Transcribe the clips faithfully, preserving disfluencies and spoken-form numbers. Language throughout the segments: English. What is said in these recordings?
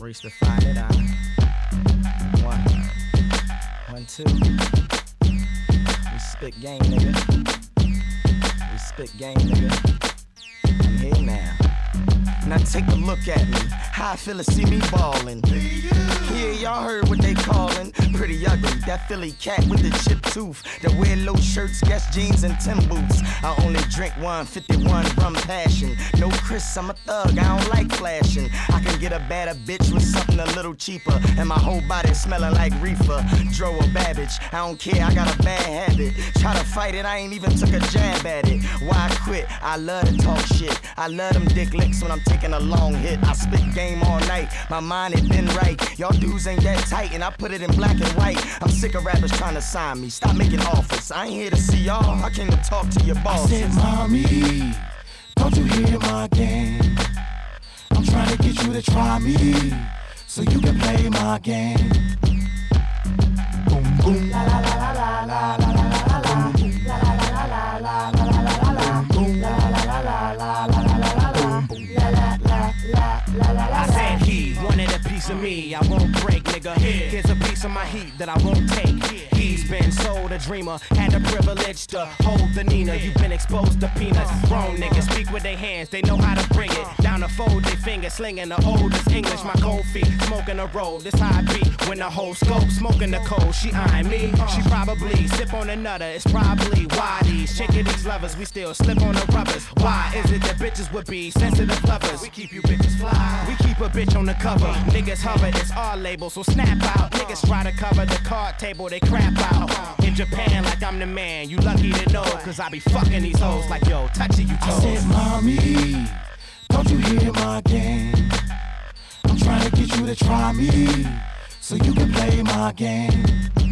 Royce to find it out. One, one, two. We spit game, nigga. We spit game, nigga. I'm here now. Now take a look at me, how I feel to see me ballin'. Yeah, y'all heard what they callin'. Pretty ugly, that Philly cat with the chipped tooth. That wear low shirts, Guess jeans, and Tim boots. I only drink one fifty-one rum passion. No Chris, I'm a thug, I don't like flashing. I can get a badder bitch with something a little cheaper. And my whole body smelling like reefer. Dro or Babbage, I don't care, I got a bad habit. Try to fight it, I ain't even took a jab at it. Why quit? I love to talk shit. I love them dick licks when I'm taking a long hit. I spit game all night, my mind it been right. Y'all dudes ain't that tight, and I put it in black and white. I'm sick of rappers trying to sign me. Stop making offers. I ain't here to see y'all. I came to talk to your boss. I said, mommy, don't you hear my game? I'm trying to get you to try me, so you can play my game. Boom boom la la la la la la la la la. Boom la la la la la la la la la. Boom la la la la la la la la. Boom boom la la la la la la la. I said he wanted a piece of me, I won't break, nigga. Here's a piece of my heat that I won't take. He's been sold a dreamer, had the privilege to hold the Nina. You've been exposed to peanuts. Grown niggas speak with their hands, they know how to bring it. Down to fold they fingers, slinging the oldest English. My cold feet, smoking a roll. This how I be when the whole scope smoking the cold. She eyeing me, she probably sip on another. It's probably why these chickadies lovers, we still slip on the rubbers. Why is it that bitches would be sensitive lovers? We keep you bitches fly, we keep a bitch on the cover. Niggas hover, it's our label, so snap out. Niggas try to cover the card table, they crap out. In Japan, like I'm the man, you lucky to know, cause I be fucking these hoes like yo, touchy you toes. I said, mommy, don't you hear my game? I'm trying to get you to try me, so you can play my game.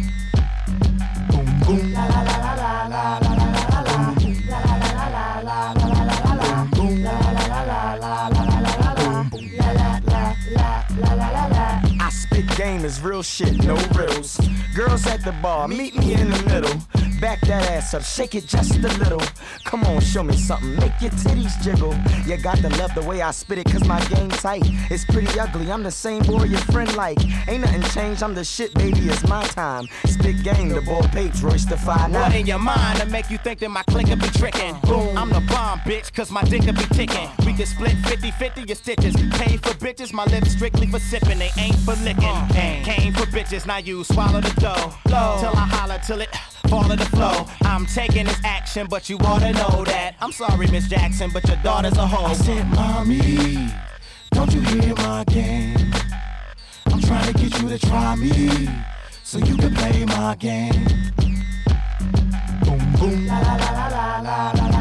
Boom boom la la la la la la la la la. Boom la la la la la la la la la. Boom la la la la la la la la la. Boom la la la la la la la. I spit game is real shit, no riddles. Girls at the bar, meet me in the middle. Back that ass up, shake it just a little. Come on, show me something, make your titties jiggle. You got to love the way I spit it, cause my game tight. It's pretty ugly, I'm the same boy your friend like. Ain't nothing changed, I'm the shit, baby, it's my time. Spit game, the boy Papes, Royce the five nine. What in your mind to make you think that my clique will be tricking? Boom, I'm the bomb, bitch, cause my dick will be ticking. We can split fifty fifty your stitches. Paid for bitches, my lips strictly for sipping. They ain't for licking. Came for bitches, now you swallow the dough. Till I holler, till it fall of the flow. I'm taking this action, but you oughta know that. I'm sorry, Miss Jackson, but your daughter's a hoe. I said, mommy, don't you hear my game? I'm trying to get you to try me, so you can play my game. Boom boom la la la la la la la.